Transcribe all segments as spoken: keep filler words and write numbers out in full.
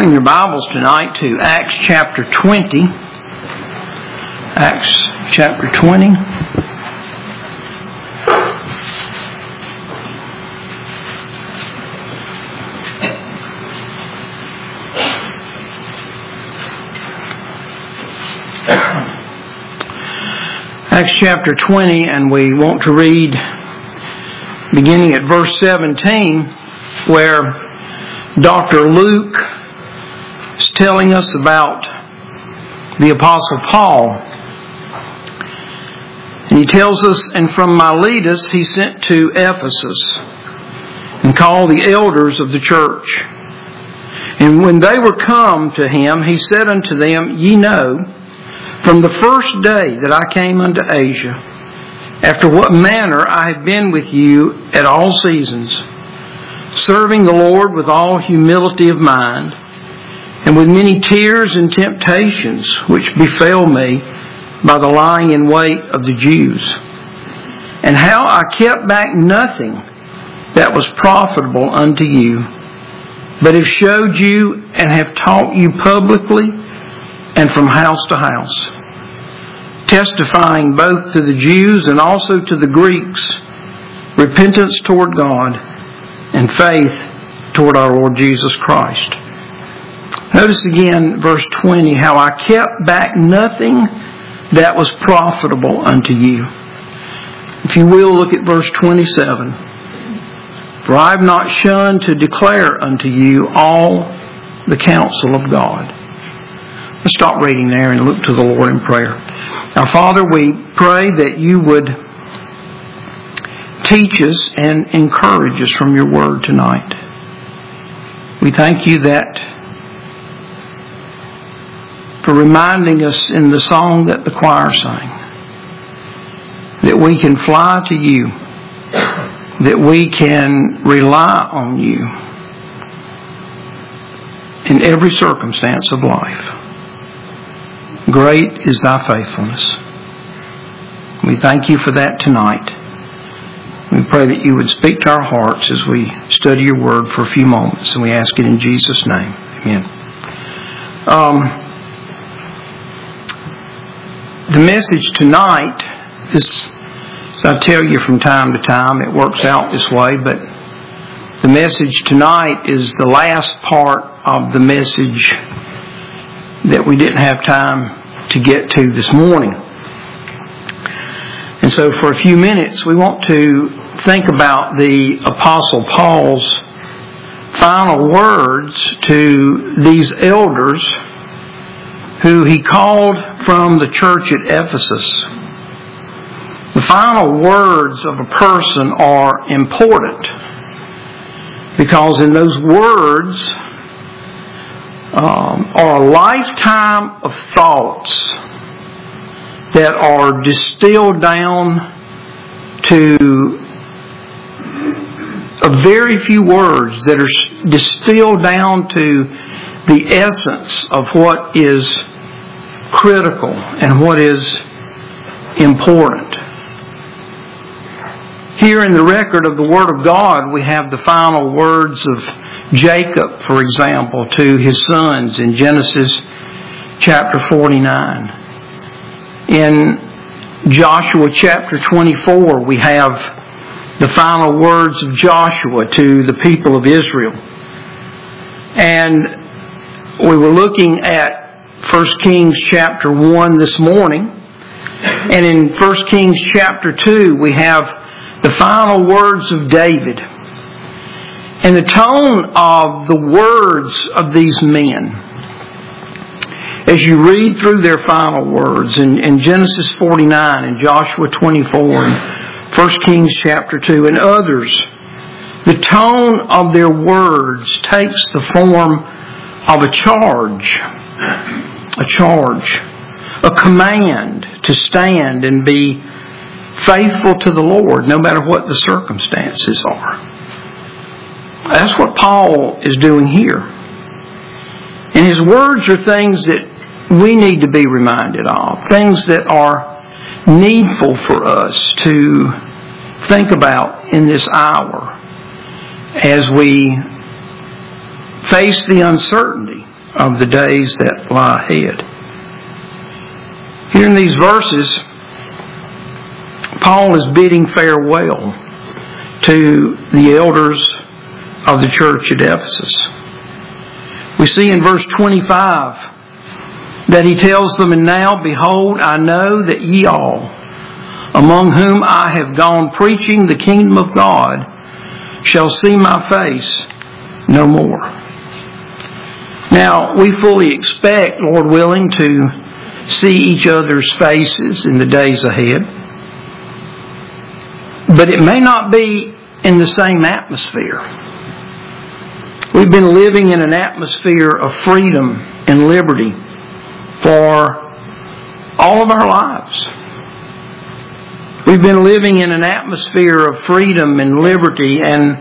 Open your Bibles tonight to Acts chapter twenty. Acts chapter twenty. Acts chapter twenty, and we want to read beginning at verse seventeen, where Doctor Luke is telling us about the Apostle Paul. And he tells us, and from Miletus he sent to Ephesus and called the elders of the church. And when they were come to him, he said unto them, Ye know, from the first day that I came unto Asia, after what manner I have been with you at all seasons, serving the Lord with all humility of mind, and with many tears and temptations which befell me by the lying in wait of the Jews, and how I kept back nothing that was profitable unto you, but have showed you and have taught you publicly and from house to house, testifying both to the Jews and also to the Greeks repentance toward God and faith toward our Lord Jesus Christ. Notice again verse twenty, how I kept back nothing that was profitable unto you. If you will, look at verse twenty-seven. For I have not shunned to declare unto you all the counsel of God. Let's stop reading there and look to the Lord in prayer. Our Father, we pray that you would teach us and encourage us from your word tonight. We thank you that for reminding us in the song that the choir sang, that we can fly to you, that we can rely on you in every circumstance of life. Great is thy faithfulness. We thank you for that tonight. We pray that you would speak to our hearts as we study your word for a few moments, and we ask it in Jesus' name. Amen. Um, the message tonight is, as I tell you from time to time, it works out this way, but the message tonight is the last part of the message that we didn't have time to get to this morning. And so for a few minutes we want to think about the Apostle Paul's final words to these elders who he called from the church at Ephesus. The final words of a person are important because in those words um, are a lifetime of thoughts that are distilled down to a very few words, that are distilled down to the essence of what is critical and what is important. Here in the record of the Word of God, we have the final words of Jacob, for example, to his sons in Genesis chapter forty-nine. In Joshua chapter twenty-four, we have the final words of Joshua to the people of Israel. And we were looking at First Kings chapter one this morning. And in First Kings chapter two, we have the final words of David. And the tone of the words of these men, as you read through their final words in, in Genesis forty-nine and Joshua twenty-four and First Kings chapter two and others, the tone of their words takes the form of a charge, a charge, a command to stand and be faithful to the Lord no matter what the circumstances are. That's what Paul is doing here. And his words are things that we need to be reminded of, things that are needful for us to think about in this hour as we face the uncertainty of the days that lie ahead. Here in these verses, Paul is bidding farewell to the elders of the church at Ephesus. We see in verse twenty-five that he tells them, "And now, behold, I know that ye all, among whom I have gone preaching the kingdom of God, shall see my face no more." Now, we fully expect, Lord willing, to see each other's faces in the days ahead. But it may not be in the same atmosphere. We've been living in an atmosphere of freedom and liberty for all of our lives. We've been living in an atmosphere of freedom and liberty, and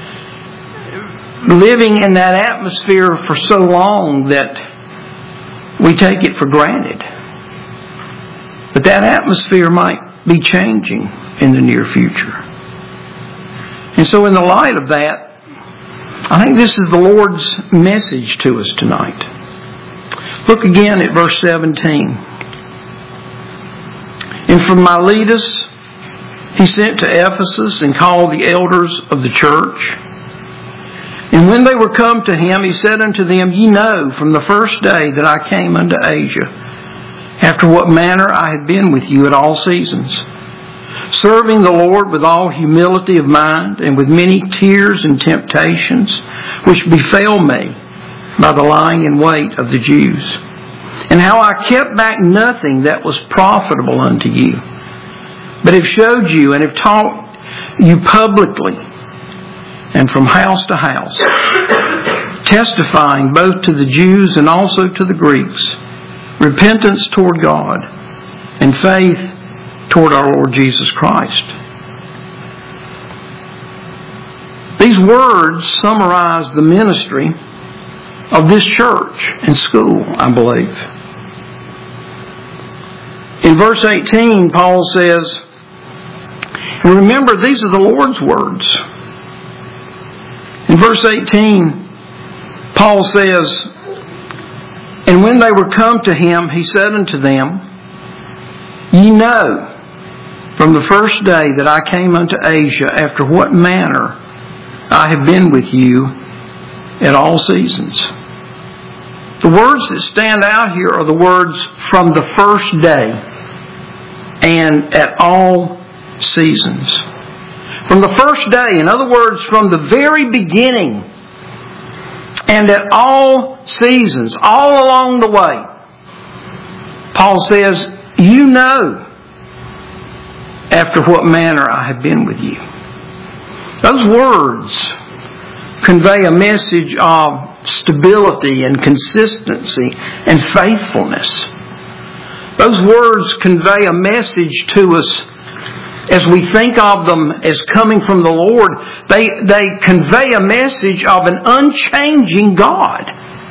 living in that atmosphere for so long that we take it for granted. But that atmosphere might be changing in the near future. And so in the light of that, I think this is the Lord's message to us tonight. Look again at verse seventeen. "And from Miletus he sent to Ephesus and called the elders of the church. And when they were come to him, he said unto them, Ye know from the first day that I came unto Asia, after what manner I had been with you at all seasons, serving the Lord with all humility of mind, and with many tears and temptations, which befell me by the lying in wait of the Jews. And how I kept back nothing that was profitable unto you, but have showed you and have taught you publicly, and from house to house, testifying both to the Jews and also to the Greeks, repentance toward God, and faith toward our Lord Jesus Christ." These words summarize the ministry of this church and school, I believe. In verse eighteen, Paul says, and remember, these are the Lord's words. In verse eighteen, Paul says, "And when they were come to him, he said unto them, Ye know from the first day that I came unto Asia, after what manner I have been with you at all seasons." The words that stand out here are the words "from the first day" and "at all seasons." From the first day, in other words, from the very beginning, and at all seasons, all along the way. Paul says, "You know after what manner I have been with you." Those words convey a message of stability and consistency and faithfulness. Those words convey a message to us as we think of them as coming from the Lord. They, they convey a message of an unchanging God.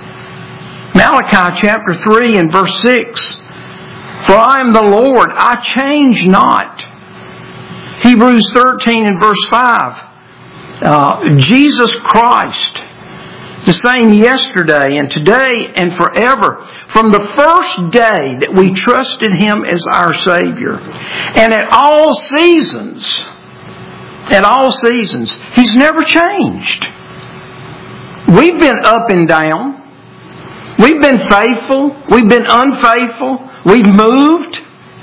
Malachi chapter three and verse six, "For I am the Lord, I change not." Hebrews thirteen and verse five, uh, Jesus Christ, the same yesterday and today and forever. From the first day that we trusted Him as our Savior, and at all seasons, at all seasons, He's never changed. We've been up and down. We've been faithful. We've been unfaithful. We've moved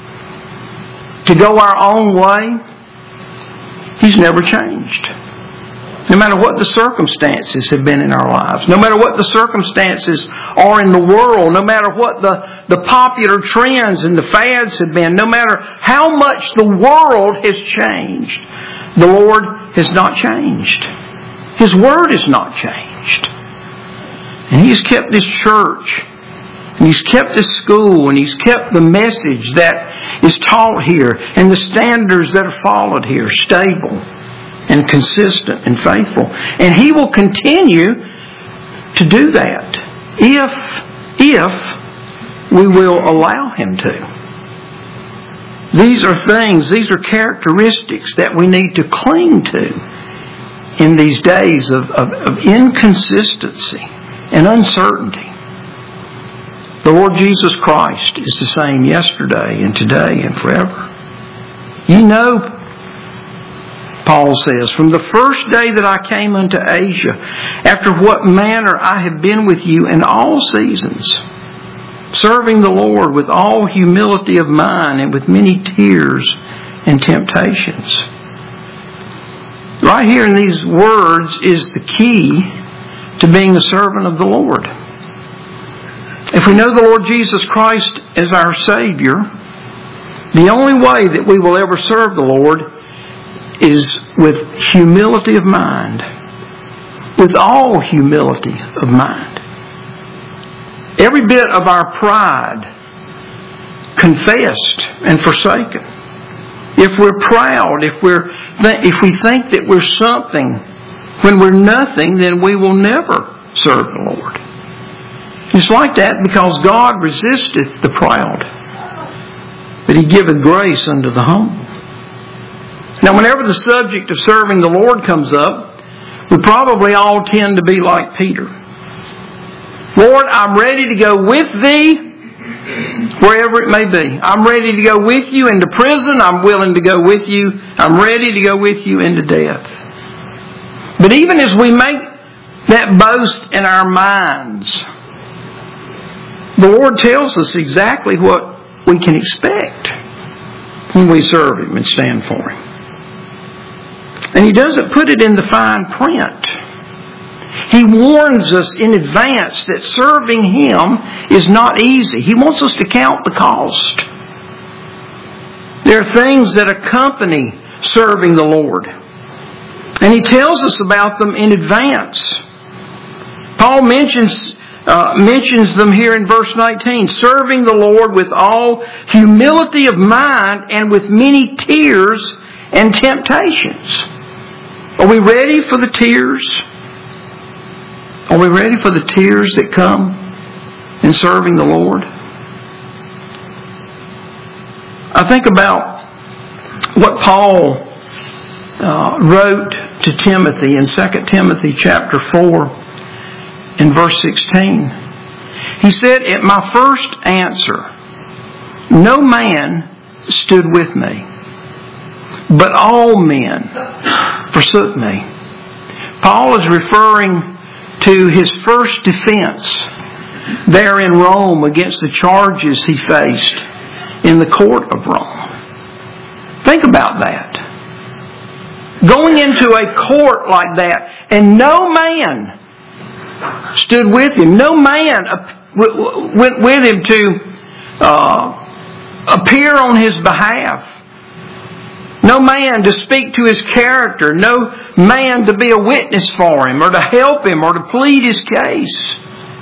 to go our own way. He's never changed. No matter what the circumstances have been in our lives, no matter what the circumstances are in the world, no matter what the, the popular trends and the fads have been, no matter how much the world has changed, the Lord has not changed. His Word has not changed. And He's kept this church, and He's kept this school, and He's kept the message that is taught here, and the standards that are followed here stable and consistent and faithful. And He will continue to do that if, if we will allow Him to. These are things, these are characteristics that we need to cling to in these days of, of, of inconsistency and uncertainty. The Lord Jesus Christ is the same yesterday and today and forever. You know, Paul says, from the first day that I came unto Asia, after what manner I have been with you in all seasons, serving the Lord with all humility of mind and with many tears and temptations. Right here in these words is the key to being a servant of the Lord. If we know the Lord Jesus Christ as our Savior, the only way that we will ever serve the Lord is with humility of mind. With all humility of mind. Every bit of our pride confessed and forsaken. If we're proud, if we're if we think that we're something when we're nothing, then we will never serve the Lord. It's like that because God resisteth the proud, but He giveth grace unto the humble. Now, whenever the subject of serving the Lord comes up, we probably all tend to be like Peter. Lord, I'm ready to go with Thee wherever it may be. I'm ready to go with You into prison. I'm willing to go with You. I'm ready to go with You into death. But even as we make that boast in our minds, the Lord tells us exactly what we can expect when we serve Him and stand for Him. And He doesn't put it in the fine print. He warns us in advance that serving Him is not easy. He wants us to count the cost. There are things that accompany serving the Lord. And He tells us about them in advance. Paul mentions uh, mentions them here in verse nineteen. Serving the Lord with all humility of mind and with many tears and temptations. Are we ready for the tears? Are we ready for the tears that come in serving the Lord? I think about what Paul uh, wrote to Timothy in Second Timothy chapter four in verse sixteen. He said, "At my first answer, no man stood with me, but all men forsook me." Paul is referring to his first defense there in Rome against the charges he faced in the court of Rome. Think about that. Going into a court like that and no man stood with him. No man went with him to uh, appear on his behalf. No man to speak to his character. No man to be a witness for him or to help him or to plead his case.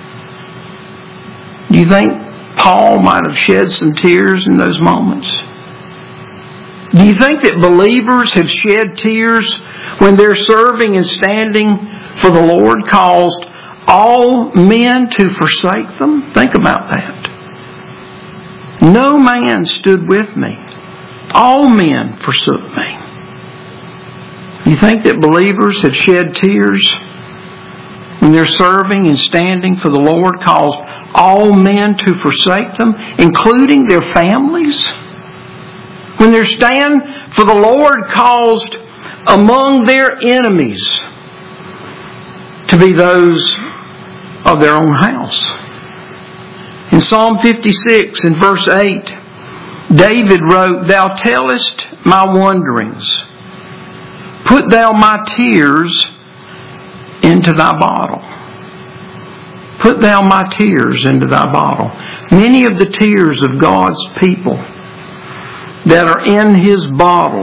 Do you think Paul might have shed some tears in those moments? Do you think that believers have shed tears when they're serving and standing for the Lord, caused all men to forsake them? Think about that. No man stood with me. All men forsook me. You think that believers have shed tears when they're serving and standing for the Lord, caused all men to forsake them, including their families? When they stand for the Lord, caused among their enemies to be those of their own house. In Psalm fifty-six, in verse eight, David wrote, "Thou tellest my wanderings. Put thou my tears into thy bottle." Put thou my tears into thy bottle. Many of the tears of God's people that are in His bottle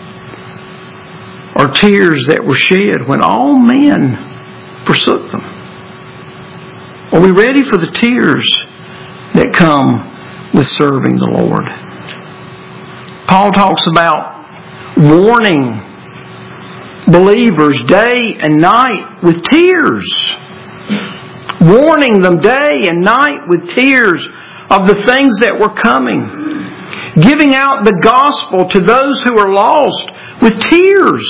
are tears that were shed when all men forsook them. Are we ready for the tears that come with serving the Lord? Paul talks about warning believers day and night with tears. Warning them day and night with tears of the things that were coming. Giving out the gospel to those who are lost with tears.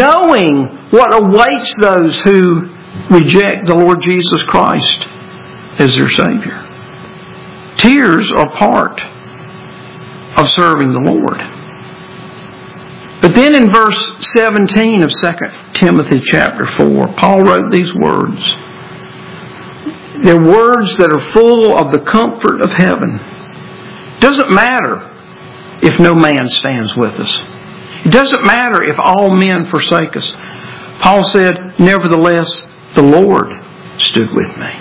Knowing what awaits those who reject the Lord Jesus Christ as their Savior. Tears are part of serving the Lord. But then in verse seventeen of Second Timothy chapter four, Paul wrote these words. They're words that are full of the comfort of heaven. It doesn't matter if no man stands with us. It doesn't matter if all men forsake us. Paul said, nevertheless, the Lord stood with me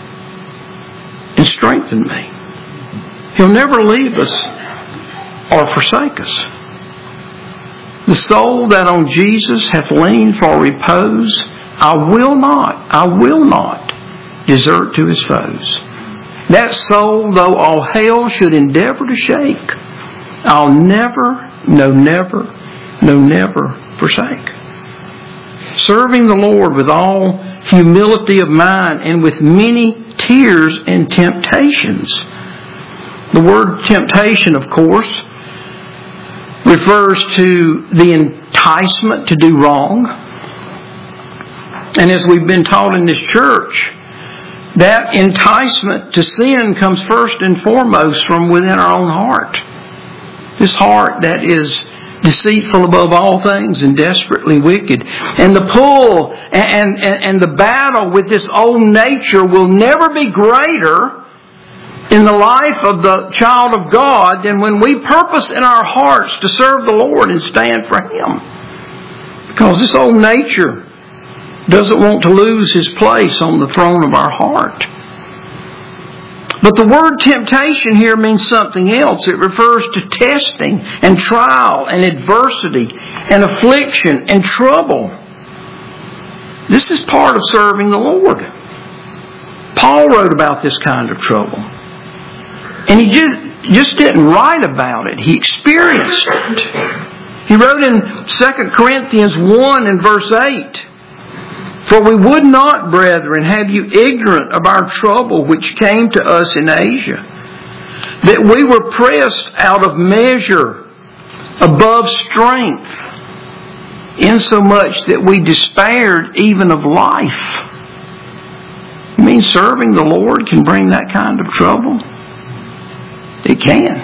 and strengthened me. He'll never leave us or forsake us. The soul that on Jesus hath leaned for repose, I will not, I will not desert to his foes. That soul, though all hell should endeavor to shake, I'll never, no never, no never forsake. Serving the Lord with all humility of mind and with many tears and temptations. The word temptation, of course, refers to the enticement to do wrong. And as we've been taught in this church, that enticement to sin comes first and foremost from within our own heart. This heart that is deceitful above all things and desperately wicked. And the pull and, and, and the battle with this old nature will never be greater in the life of the child of God than when we purpose in our hearts to serve the Lord and stand for Him. Because this old nature doesn't want to lose his place on the throne of our heart. But the word temptation here means something else. It refers to testing and trial and adversity and affliction and trouble. This is part of serving the Lord. Paul wrote about this kind of trouble. And he just, just didn't write about it. He experienced it. He wrote in Second Corinthians one and verse eight, for we would not, brethren, have you ignorant of our trouble which came to us in Asia, that we were pressed out of measure, above strength, insomuch that we despaired even of life. You mean serving the Lord can bring that kind of trouble? It can.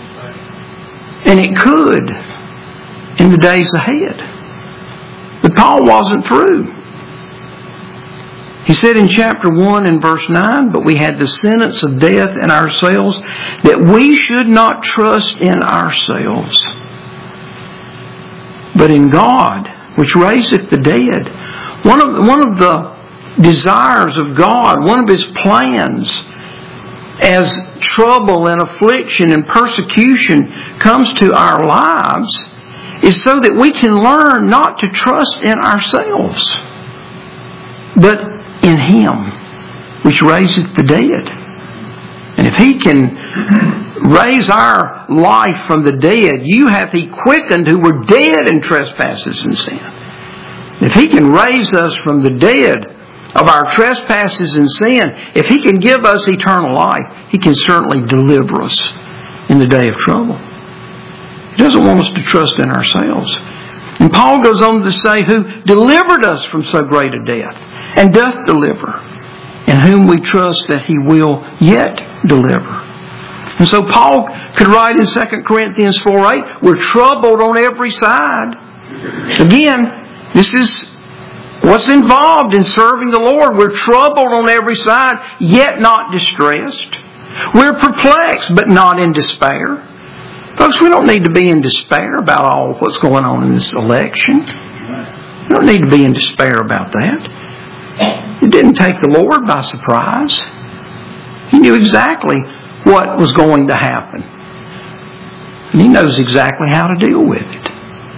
And it could in the days ahead. But Paul wasn't through. He said in chapter one and verse nine, but we had the sentence of death in ourselves, that we should not trust in ourselves, but in God, which raiseth the dead. One of, one of the desires of God, one of His plans, as trouble and affliction and persecution comes to our lives, is so that we can learn not to trust in ourselves, but in Him, which raiseth the dead. And if He can raise our life from the dead, you hath He quickened who were dead in trespasses and sin. If He can raise us from the dead of our trespasses and sin, if He can give us eternal life, He can certainly deliver us in the day of trouble. He doesn't want us to trust in ourselves. And Paul goes on to say, who delivered us from so great a death, and doth deliver, in whom we trust that He will yet deliver. And so Paul could write in Second Corinthians four eight, we're troubled on every side. Again, this is what's involved in serving the Lord. We're troubled on every side, yet not distressed. We're perplexed, but not in despair. Folks, we don't need to be in despair about all what's going on in this election. We don't need to be in despair about that. It didn't take the Lord by surprise. He knew exactly what was going to happen. And He knows exactly how to deal with it.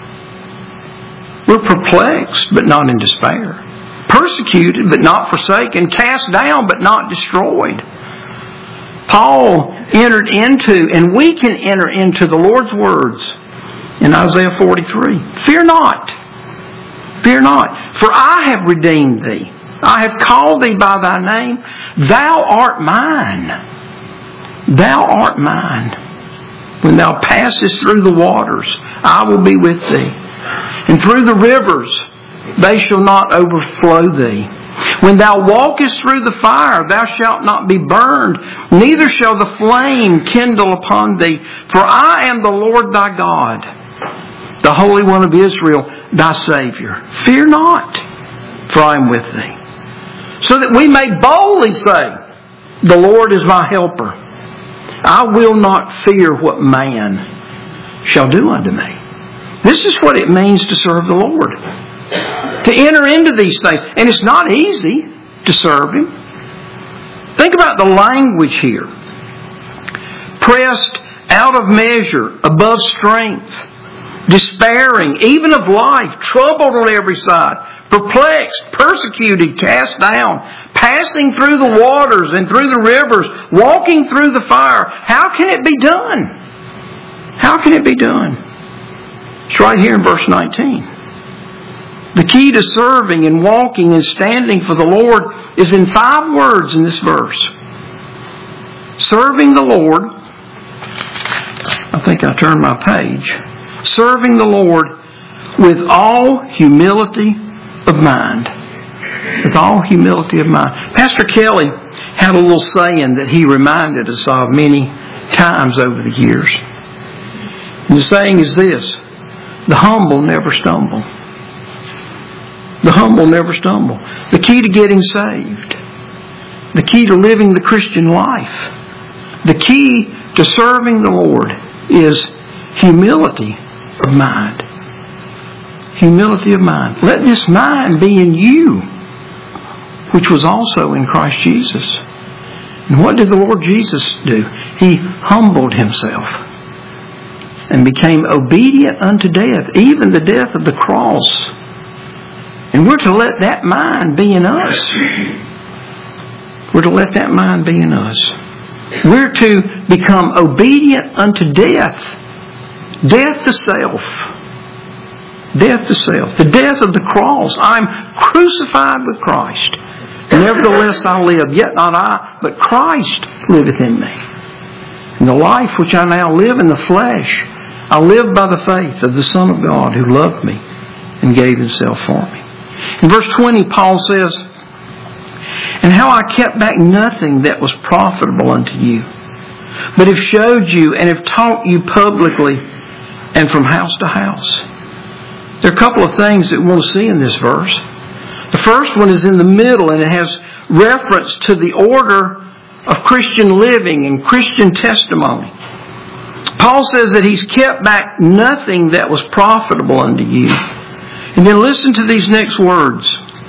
We're perplexed, but not in despair. Persecuted, but not forsaken. Cast down, but not destroyed. Paul entered into, and we can enter into the Lord's words in Isaiah forty-three. Fear not. Fear not. For I have redeemed thee. I have called thee by thy name. Thou art mine. Thou art mine. When thou passest through the waters, I will be with thee. And through the rivers, they shall not overflow thee. When thou walkest through the fire, thou shalt not be burned, neither shall the flame kindle upon thee. For I am the Lord thy God, the Holy One of Israel, thy Savior. Fear not, for I am with thee. So that we may boldly say, the Lord is my helper. I will not fear what man shall do unto me. This is what it means to serve the Lord. To enter into these things. And it's not easy to serve Him. Think about the language here. Pressed out of measure, above strength, despairing, even of life, troubled on every side, perplexed, persecuted, cast down, passing through the waters and through the rivers, walking through the fire. How can it be done? How can it be done? It's right here in verse nineteen. The key to serving and walking and standing for the Lord is in five words in this verse. Serving the Lord. I think I turned my page. Serving the Lord with all humility of mind. With all humility of mind. Pastor Kelly had a little saying that he reminded us of many times over the years. And the saying is this: the humble never stumble. The humble never stumble. The key to getting saved. The key to living the Christian life. The key to serving the Lord is humility of mind. Humility of mind. Let this mind be in you, which was also in Christ Jesus. And what did the Lord Jesus do? He humbled Himself and became obedient unto death, even the death of the cross. And we're to let that mind be in us. We're to let that mind be in us. We're to become obedient unto death. Death to self. Death to self. The death of the cross. I'm crucified with Christ. Nevertheless I live, yet not I, but Christ liveth in me. And the life which I now live in the flesh, I live by the faith of the Son of God who loved me and gave Himself for me. In verse twenty, Paul says, and how I kept back nothing that was profitable unto you, but have showed you and have taught you publicly and from house to house. There are a couple of things that we want to see in this verse. The first one is in the middle, and it has reference to the order of Christian living and Christian testimony. Paul says that he's kept back nothing that was profitable unto you. And then listen to these next words.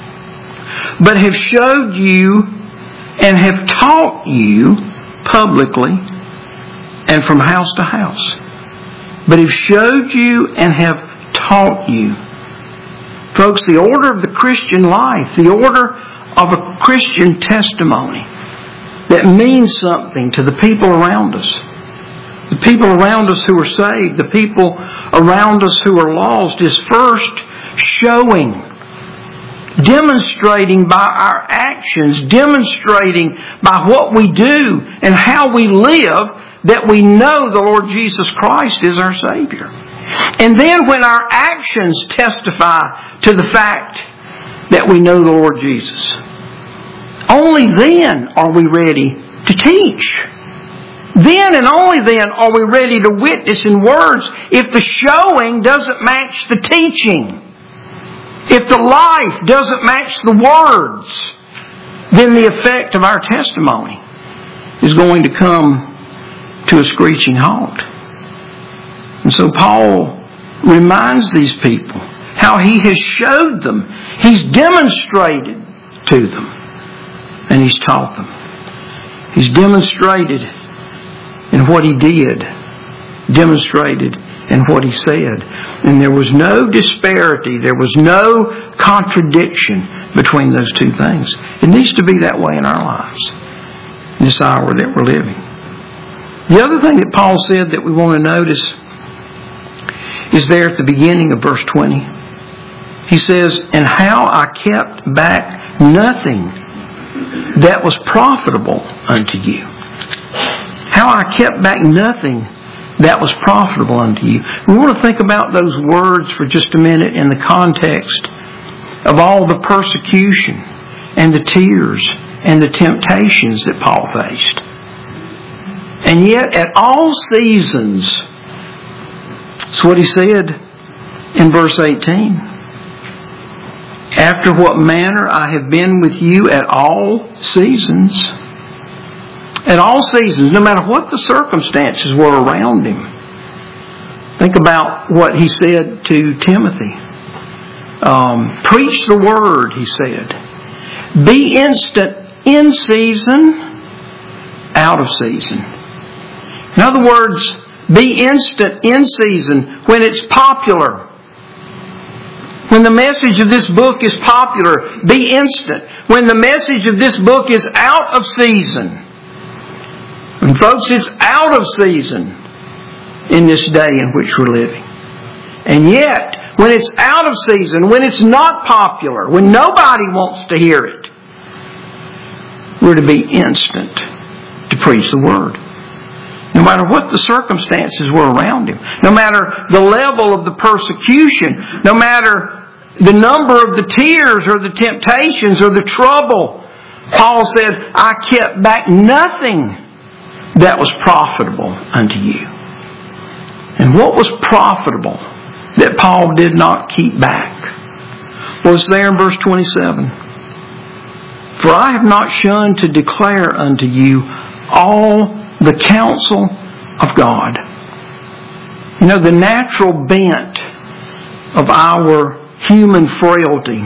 But have showed you and have taught you publicly and from house to house. But have showed you and have taught you. Folks, the order of the Christian life, the order of a Christian testimony that means something to the people around us. The people around us who are saved, the people around us who are lost, is first showing, demonstrating by our actions, demonstrating by what we do and how we live that we know the Lord Jesus Christ is our Savior. And then when our actions testify to the fact that we know the Lord Jesus, only then are we ready to teach. Then and only then are we ready to witness in words if the showing doesn't match the teaching. If the life doesn't match the words, then the effect of our testimony is going to come to a screeching halt. And so Paul reminds these people how he has showed them, he's demonstrated to them, and he's taught them. He's demonstrated in what he did, demonstrated in what he said. And there was no disparity, there was no contradiction between those two things. It needs to be that way in our lives, in this hour that we're living. The other thing that Paul said that we want to notice is there at the beginning of verse twenty. He says, and how I kept back nothing that was profitable unto you. How I kept back nothing that was profitable unto you. We want to think about those words for just a minute in the context of all the persecution and the tears and the temptations that Paul faced. And yet, at all seasons, that's what he said in verse eighteen. After what manner I have been with you at all seasons. At all seasons, no matter what the circumstances were around him. Think about what he said to Timothy. Um, Preach the word, he said. Be instant in season, out of season. In other words, be instant in season when it's popular. When the message of this book is popular, be instant. When the message of this book is out of season. And folks, it's out of season in this day in which we're living. And yet, when it's out of season, when it's not popular, when nobody wants to hear it, we're to be instant to preach the word. No matter what the circumstances were around him, no matter the level of the persecution, no matter the number of the tears or the temptations or the trouble, Paul said, I kept back nothing that was profitable unto you. And what was profitable that Paul did not keep back? Well, it's there in verse twenty-seven. For I have not shunned to declare unto you all the counsel of God. You know, the natural bent of our human frailty.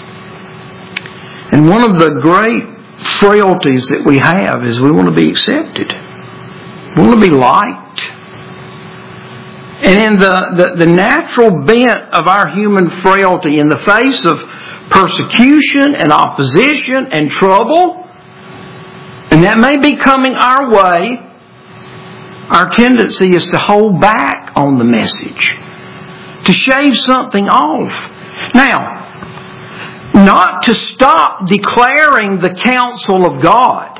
And one of the great frailties that we have is we want to be accepted. We want to be liked. And in the, the, the natural bent of our human frailty, in the face of persecution and opposition and trouble, and that may be coming our way, our tendency is to hold back on the message, to shave something off. Now, not to stop declaring the counsel of God.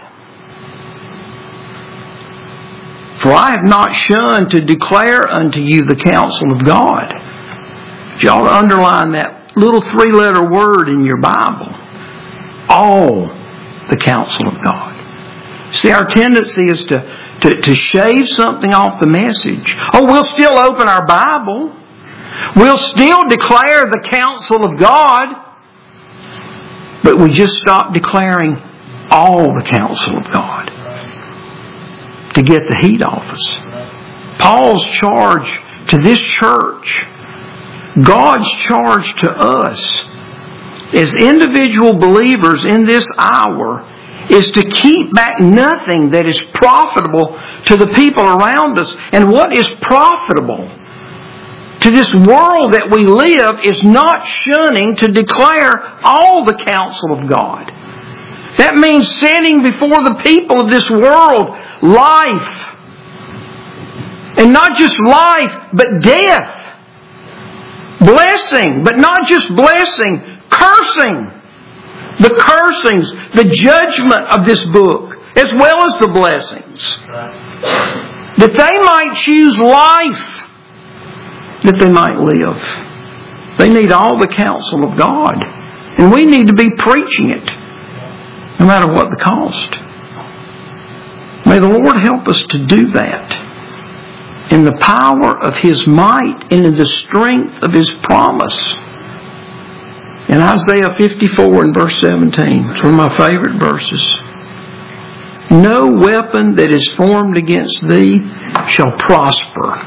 For I have not shunned to declare unto you the counsel of God. If you ought to underline that little three-letter word in your Bible. All the counsel of God. See, our tendency is to, to, to shave something off the message. Oh, we'll still open our Bible. We'll still declare the counsel of God, but we just stop declaring all the counsel of God to get the heat off us. Paul's charge to this church, God's charge to us as individual believers in this hour, is to keep back nothing that is profitable to the people around us. And what is profitable to this world that we live is not shunning to declare all the counsel of God. That means setting before the people of this world life. And not just life, but death. Blessing, but not just blessing. Cursing. The cursings, the judgment of this book, as well as the blessings. That they might choose life, that they might live. They need all the counsel of God. And we need to be preaching it, no matter what the cost. May the Lord help us to do that in the power of His might and in the strength of His promise. In Isaiah fifty-four and verse seventeen, it's one of my favorite verses. No weapon that is formed against thee shall prosper.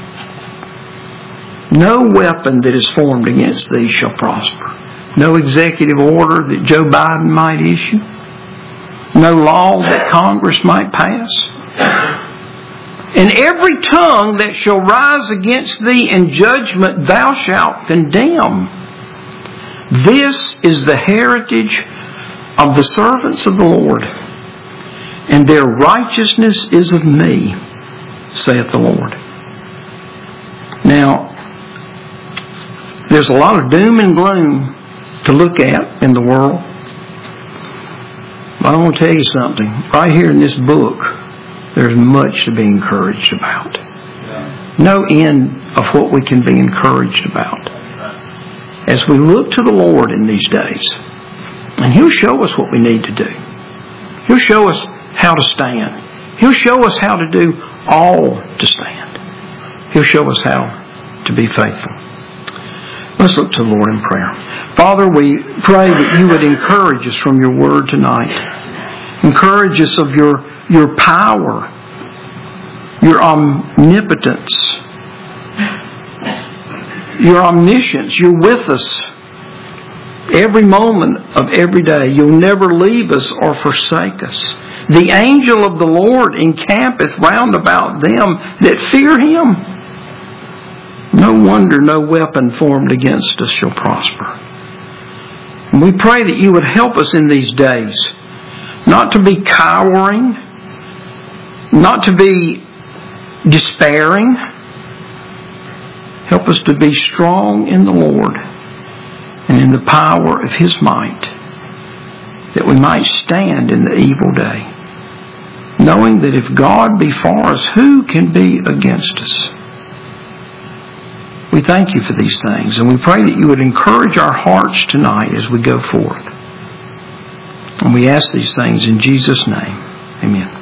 No weapon that is formed against thee shall prosper. No executive order that Joe Biden might issue. No law that Congress might pass. And every tongue that shall rise against thee in judgment thou shalt condemn. This is the heritage of the servants of the Lord, and their righteousness is of me, saith the Lord. Now, there's a lot of doom and gloom to look at in the world. But I want to tell you something. Right here in this book, there's much to be encouraged about. No end of what we can be encouraged about as we look to the Lord in these days. And He'll show us what we need to do. He'll show us how to stand. He'll show us how to do all to stand. He'll show us how to be faithful. Let's look to the Lord in prayer. Father, we pray that You would encourage us from Your Word tonight. Encourage us of Your, your power, Your omnipotence, Your omniscience. You're with us every moment of every day. You'll never leave us or forsake us. The angel of the Lord encampeth round about them that fear Him. No wonder no weapon formed against us shall prosper. And we pray that You would help us in these days not to be cowering, not to be despairing. Help us to be strong in the Lord and in the power of His might, that we might stand in the evil day, knowing that if God be for us, who can be against us? We thank You for these things, and we pray that You would encourage our hearts tonight as we go forth. And we ask these things in Jesus' name. Amen.